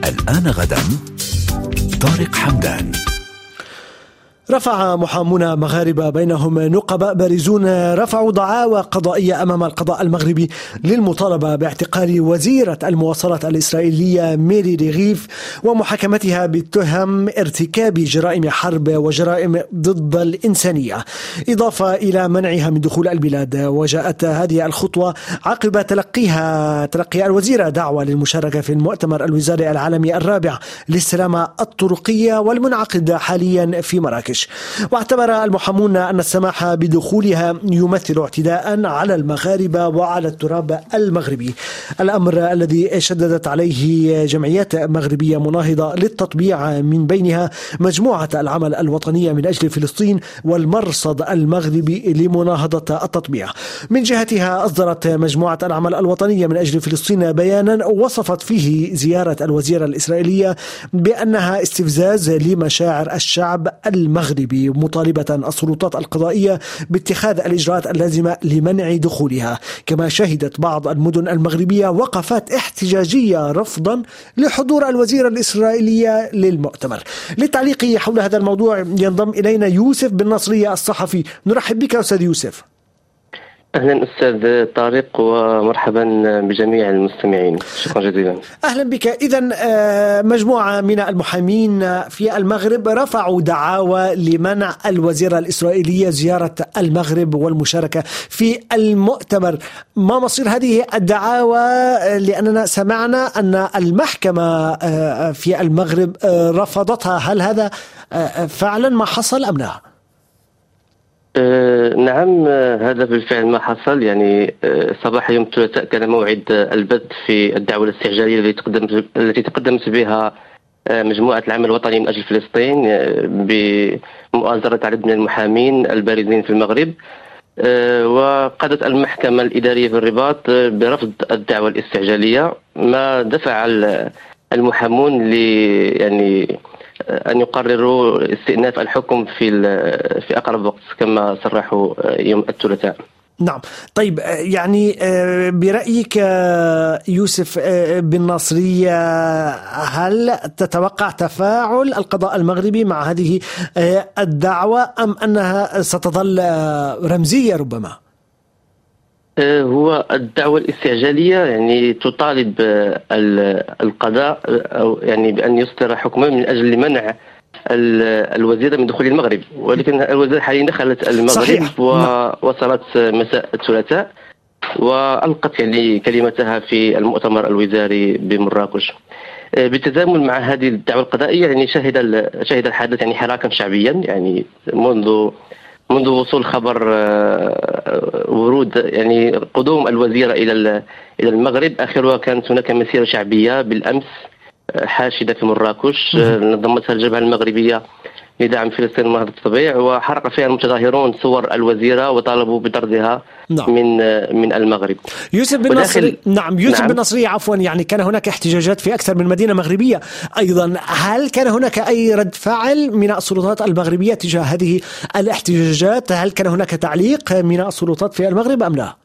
الآن غدا طارق حمدان. رفع محامون مغاربة بينهم نقباء بارزون رفعوا دعاوى قضائية أمام القضاء المغربي للمطالبة باعتقال وزيرة المواصلات الإسرائيلية ميري ريغيف ومحاكمتها بتهم ارتكاب جرائم حرب وجرائم ضد الإنسانية، إضافة إلى منعها من دخول البلاد. وجاءت هذه الخطوة عقب تلقي الوزيرة دعوة للمشاركة في المؤتمر الوزاري العالمي الرابع للسلامة الطرقية والمنعقد حاليا في مراكش. واعتبر المحامون أن السماح بدخولها يمثل اعتداء على المغاربة وعلى التراب المغربي، الأمر الذي شددت عليه جمعيات مغربية مناهضة للتطبيع، من بينها مجموعة العمل الوطنية من أجل فلسطين والمرصد المغربي لمناهضة التطبيع. من جهتها أصدرت مجموعة العمل الوطنية من أجل فلسطين بيانا وصفت فيه زيارة الوزيرة الإسرائيلية بأنها استفزاز لمشاعر الشعب المغربي، مطالبة السلطات القضائية باتخاذ الإجراءات اللازمة لمنع دخولها. كما شهدت بعض المدن المغربية وقفات احتجاجية رفضا لحضور الوزيرة الإسرائيلية للمؤتمر. للتعليق حول هذا الموضوع ينضم إلينا يوسف بن نصرية الصحفي. نرحب بك أستاذ يوسف. أهلا أستاذ طارق ومرحبا بجميع المستمعين، شكرا جزيلا. أهلا بك. إذن مجموعة من المحامين في المغرب رفعوا دعاوى لمنع الوزيرة الإسرائيلية زيارة المغرب والمشاركة في المؤتمر. ما مصير هذه الدعاوى؟ لأننا سمعنا أن المحكمة في المغرب رفضتها، هل هذا فعلا ما حصل أم لا؟ نعم، هذا بالفعل ما حصل. يعني صباح يوم الثلاثاء كان موعد البث في الدعوة الاستعجالية التي تقدمت بها مجموعة العمل الوطني من أجل فلسطين بمؤازرة عدد من المحامين البارزين في المغرب. وقضت المحكمة الإدارية في الرباط برفض الدعوة الاستعجالية، ما دفع المحامون يعني أن يقرروا استئناف الحكم في أقرب وقت كما صرحوا يوم الثلاثاء. نعم. طيب، يعني برأيك يوسف بن نصرية، هل تتوقع تفاعل القضاء المغربي مع هذه الدعوة أم أنها ستظل رمزية ربما؟ هو الدعوة الاستعجالية يعني تطالب القضاء أو يعني بأن يصدر حكما من أجل منع الوزيرة من دخول المغرب، ولكن الوزيرة حاليا دخلت المغرب. صحيح. ووصلت مساء الثلاثاء وألقت يعني كلمتها في المؤتمر الوزاري بمراكش. بالتزامن مع هذه الدعوة القضائية يعني شهد الحدث يعني حراكا شعبيا، يعني منذ وصول خبر ورود يعني قدوم الوزيرة إلى المغرب. آخرها كانت هناك مسيرة شعبية بالأمس حاشدة في مراكش نظمتها الجبهة المغربية لدعم فلسطين ونهضة الطبيعة، وحرق فيها المتظاهرون صور الوزيرة وطالبوا بطردها من المغرب. يوسف بن نصري. يوسف بن نصري، عفوا، يعني كان هناك احتجاجات في أكثر من مدينة مغربية أيضا، هل كان هناك أي رد فعل من السلطات المغربية تجاه هذه الاحتجاجات؟ هل كان هناك تعليق من السلطات في المغرب أم لا؟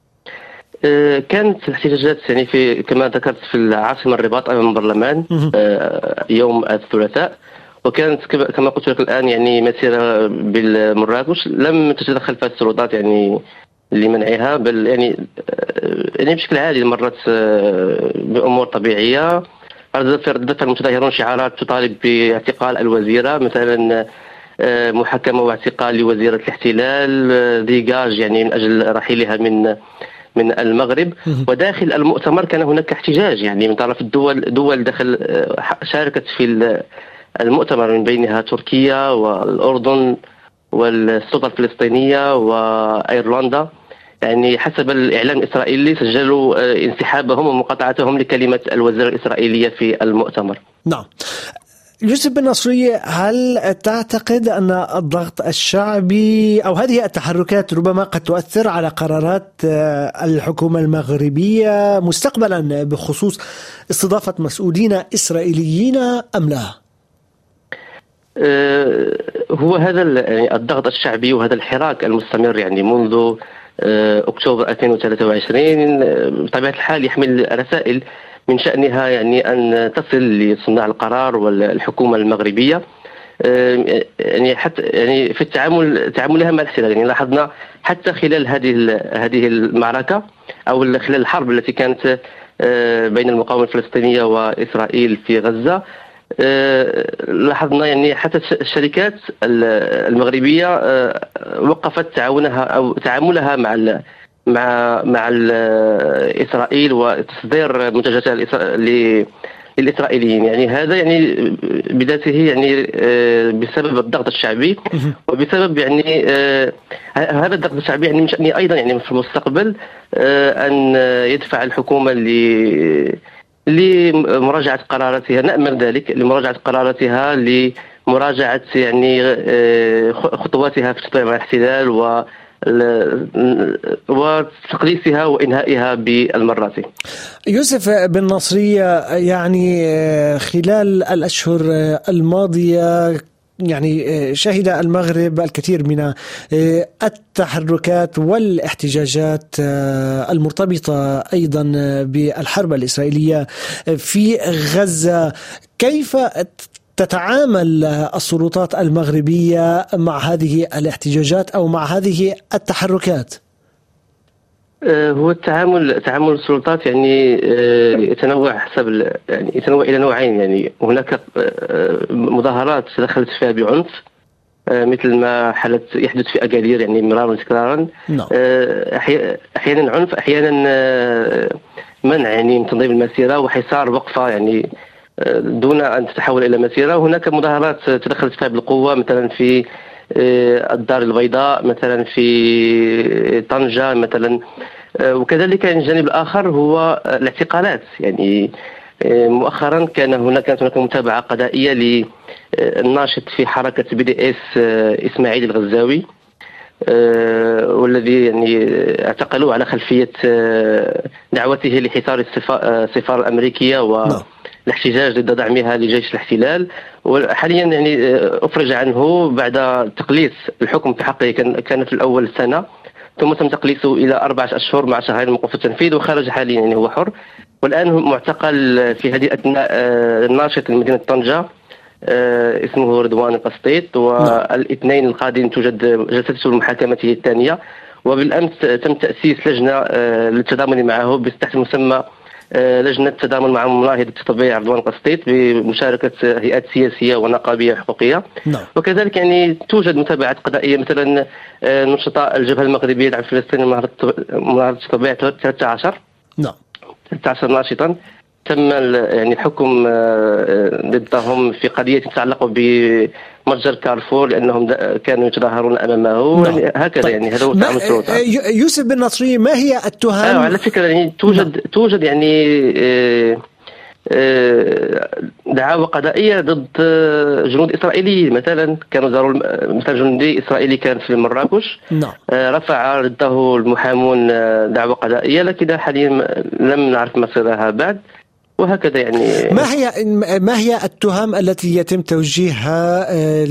كانت الاحتجاجات يعني كما ذكرت في العاصمة الرباط أمام البرلمان يوم الثلاثاء، وكانت كما قلت لك الآن يعني مسيرة بالمراكش لم تتدخل فيها السلطات يعني لمنعها، بل يعني بشكل عادي مرت بأمور طبيعية. ردت المتظاهرون شعارات تطالب باعتقال الوزيرة، مثلا محاكمة واعتقال لوزيرة الاحتلال، ديجاج يعني من أجل رحيلها من المغرب. وداخل المؤتمر كان هناك احتجاج يعني من طرف دول دخل شاركت في المؤتمر، من بينها تركيا والأردن والسلطة الفلسطينية وأيرلندا. يعني حسب الإعلام الإسرائيلي سجلوا انسحابهم ومقاطعتهم لكلمة الوزيرة الإسرائيلية في المؤتمر. نعم. يوسف بن نصري، هل تعتقد أن الضغط الشعبي أو هذه التحركات ربما قد تؤثر على قرارات الحكومة المغربية مستقبلا بخصوص استضافة مسؤولين إسرائيليين أم لا؟ هو هذا يعني الضغط الشعبي وهذا الحراك المستمر يعني منذ أكتوبر 2023 بطبيعة الحال يحمل رسائل من شأنها يعني أن تصل لصناع القرار والحكومة المغربية، يعني حتى يعني في تعاملها مع الاحتلال. يعني لاحظنا حتى خلال هذه المعركة أو خلال الحرب التي كانت بين المقاومة الفلسطينية وإسرائيل في غزة، لاحظنا يعني حتى الشركات المغربية وقفت تعاملها مع إسرائيل وتصدير منتجاتها للإسرائيليين. يعني هذا يعني بذاته يعني بسبب الضغط الشعبي، وبسبب يعني هذا الضغط الشعبي يعني من شأنه أيضا يعني في المستقبل أن يدفع الحكومة لمراجعة قراراتها، نأمل ذلك، لمراجعة قراراتها، لمراجعة يعني خطواتها في التصدي مع الاحتلال وتقليصها وإنهائها بالمرات. يوسف بن نصري، يعني خلال الأشهر الماضية يعني شهد المغرب الكثير من التحركات والاحتجاجات المرتبطة أيضا بالحرب الإسرائيلية في غزة. كيف تتعامل السلطات المغربية مع هذه الاحتجاجات أو مع هذه التحركات؟ هو تعامل السلطات يعني يتنوع حسب يعني يتنوع إلى نوعين. يعني هناك مظاهرات دخلت فيها بعنف مثل ما يحدث في أكادير يعني مرارا وتكرارا. أحيانا عنف، أحيانا منع يعني من تنظيم المسيرة وحصار وقفة يعني دون أن تتحول إلى مسيرة. هناك مظاهرات تدخلت فيها بالقوة، مثلا في الدار البيضاء، مثلا في طنجة مثلا. وكذلك الجانب الآخر هو الاعتقالات. يعني مؤخرا كانت هناك متابعة قضائية للناشط في حركة BDS إسماعيل الغزاوي، والذي يعني اعتقلوه على خلفية دعوته لحصار السفارة الأمريكية والاحتجاج ضد دعمها لجيش الاحتلال. وحاليا يعني أفرج عنه بعد تقليص الحكم في حقه، كان في الأول سنة، ثم تم تقليصه إلى 4 أشهر مع شهرين موقوف التنفيذ، وخرج حاليا يعني هو حر. والآن هو معتقل في هذه الأثناء الناشط لمدينة طنجة اسمه رضوان القسطيط، والاثنين القادم توجد جلسته لمحاكمته الثانية. وبالأمس تم تأسيس لجنة للتضامن معه تحت مسمى لجنة تضامن مع مناهضة الطبيعة رضوان القسطيط بمشاركة هيئات سياسية ونقابية وحقوقية. وكذلك يعني توجد متابعات قضائية، مثلا نشطاء الجبهة المغربية لدعم فلسطين مناهضة الطبيعة 13 ناشطا تم يعني الحكم ضدهم في قضية تتعلق بمتجر كارفور لأنهم كانوا يتظاهرون أمامه. يعني هكذا يعني هذا هو تعامل السلطات. يوسف بن نصري، ما هي التهم؟ على فكرة يعني توجد يعني دعاوى قضائية ضد جنود إسرائيليين. مثلا كانوا زاروا مثلا جندي إسرائيلي كان في مراكش، رفع ضده المحامون دعوى قضائية، لكن حاليا لم نعرف مصيرها بعد. وهكذا يعني ما هي التهم التي يتم توجيهها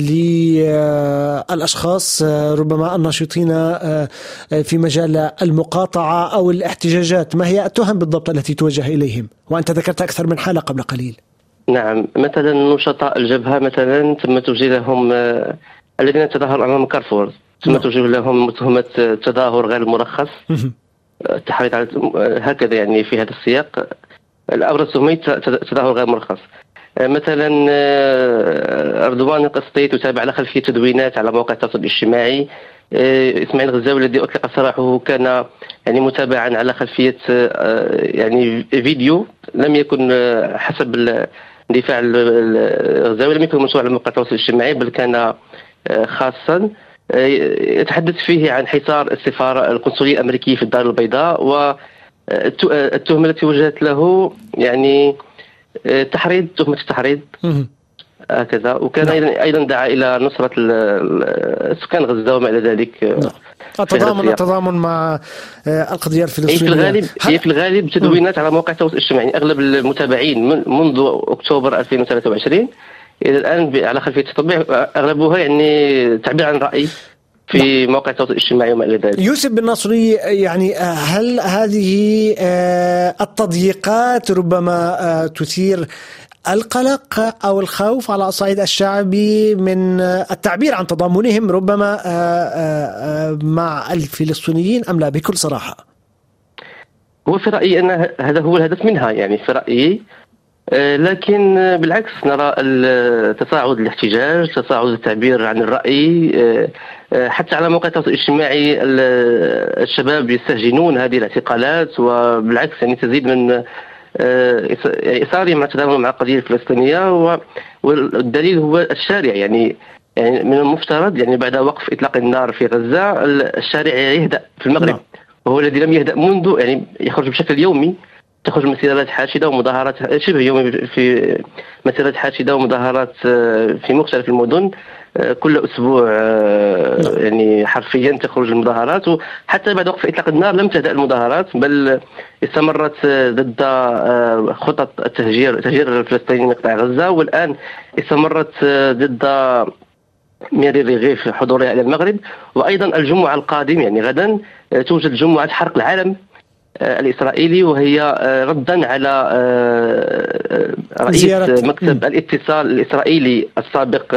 للأشخاص ربما الناشطين في مجال المقاطعة أو الاحتجاجات؟ ما هي التهم بالضبط التي توجه إليهم؟ وأنت ذكرت أكثر من حالة قبل قليل. نعم، مثلا نشطاء الجبهة مثلا تم توجيه لهم الذين تظاهروا أمام كارفور تم توجيه لهم تهمة تظاهر غير مرخص، التحريض على هكذا يعني في هذا السياق. الأبرز تهمة تظاهر غير مرخص. مثلا رضوان القسطيط يتابع على خلفية تدوينات على مواقع التواصل الاجتماعي. إسماعيل الغزاوي الذي أطلق سراحه كان يعني متابعا على خلفية يعني فيديو لم يكن حسب الدفاع الغزاوي لم يكن منشور على مواقع التواصل الاجتماعي، بل كان خاصا يتحدث فيه عن حصار السفارة القنصلية الأمريكية في الدار البيضاء. والتهمة التي وجهت له يعني تهمة التحريض هكذا. وكان أيضا دعا إلى نصرة سكان غزة وما إلى ذلك. التضامن مع القضية الفلسطينية. في الغالب تدوينات على مواقع التواصل الاجتماعي. أغلب المتابعين منذ أكتوبر 2023 إلى الآن على خلفية التطبيع أغلبها يعني تعبير عن رأي في مواقع التواصل الاجتماعي وما إلى ذلك. يوسف بن نصري، يعني هل هذه التضييقات ربما تثير القلق أو الخوف على الصعيد الشعبي من التعبير عن تضامنهم ربما مع الفلسطينيين أم لا بكل صراحة؟ هو في رأيي أن هذا هو الهدف منها، يعني في رأيي، لكن بالعكس نرى تصاعد الاحتجاج، تصاعد التعبير عن الرأي، حتى على مواقع التواصل الاجتماعي الشباب يستهجنون هذه الاعتقالات، وبالعكس يعني تزيد من إصرارهم على التضامن مع القضية الفلسطينية. والدليل هو الشارع، يعني من المفترض يعني بعد وقف إطلاق النار في غزة الشارع يهدأ في المغرب، وهو الذي لم يهدأ منذ، يعني يخرج بشكل يومي، تخرج مسيرات حاشدة ومظاهرات شبه يومي، في مسيرات حاشدة ومظاهرات في مختلف المدن كل أسبوع، يعني حرفيا تخرج المظاهرات. وحتى بعد وقف إطلاق النار لم تهدأ المظاهرات، بل استمرت ضد خطط تهجير الفلسطينيين من قطاع غزة، والآن استمرت ضد ميري الرغيف حضورها إلى المغرب. وأيضا الجمعة القادم يعني غدا توجد جمعة حرق العلم الإسرائيلي، وهي ردا على رئيس مكتب الاتصال الإسرائيلي السابق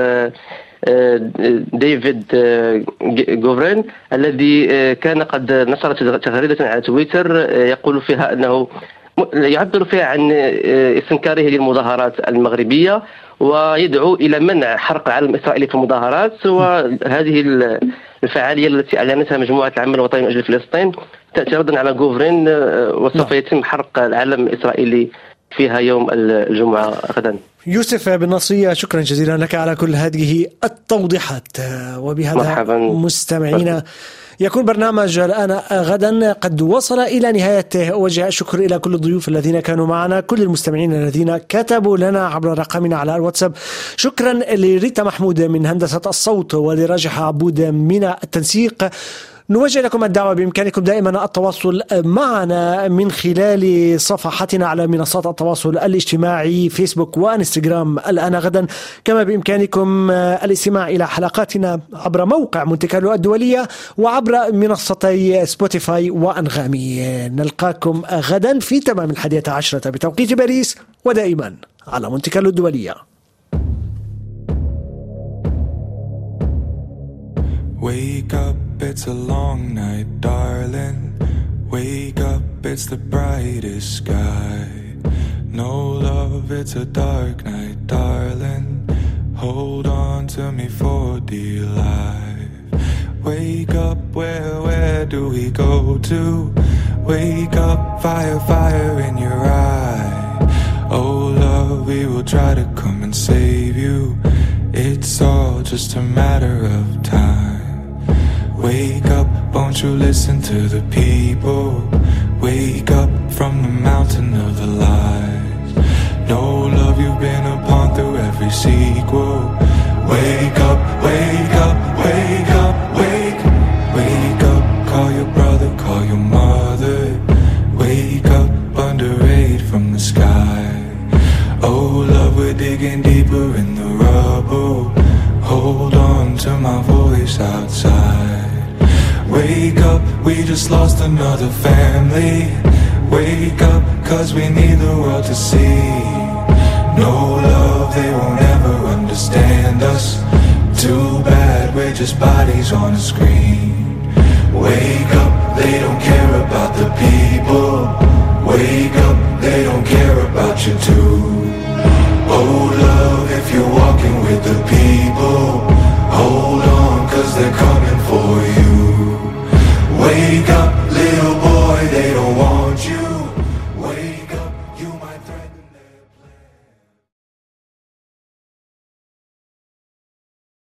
ديفيد غوفرين، الذي كان قد نشر تغريدة على تويتر يقول فيها أنه يعبر فيها عن استنكاره للمظاهرات المغربية، ويدعو إلى منع حرق العلم الإسرائيلي في المظاهرات. وهذه الفعالية التي أعلنتها مجموعة العمل الوطني من أجل فلسطين تأتي ردا على غوفرين، وسوف يتم حرق العلم الإسرائيلي فيها يوم الجمعة غدا. يوسف بن نصري، شكرا جزيلا لك على كل هذه التوضيحات. وبهذا مستمعينا يكون برنامج الآن غدا قد وصل إلى نهايته. أوجه الشكر إلى كل الضيوف الذين كانوا معنا، كل المستمعين الذين كتبوا لنا عبر رقمنا على الواتساب. شكرا لريتا محمود من هندسة الصوت، ولراجح عبود من التنسيق. نوجه لكم الدعوة بإمكانكم دائما التواصل معنا من خلال صفحتنا على منصات التواصل الاجتماعي فيسبوك وانستغرام الآن غدا، كما بإمكانكم الاستماع إلى حلقاتنا عبر موقع مونتي كارلو الدولية وعبر منصتي سبوتيفاي وأنغامي. نلقاكم غدا في تمام 11 بتوقيت باريس، ودائما على مونتي كارلو الدولية. Wake up, it's a long night, darling. Wake up, it's the brightest sky. No love, it's a dark night, darling. Hold on to me for dear life. Wake up, where do we go to? Wake up, fire in your eye. Oh love, we will try to come and save you. It's all just a matter of time. Wake up, won't you listen to the people? Wake up from the mountain of the lies. No love, you've been upon through every sequel. Wake up, wake up, wake up, wake. Wake up, call your brother, call your mother. Wake up, under aid from the sky. Oh love, we're digging deeper in the rubble. Hold on to my voice outside. Wake up, we just lost another family. Wake up, cause we need the world to see. No love, they won't ever understand us. Too bad, we're just bodies on a screen. Wake up, they don't care about the people. Wake up, they don't care about you too.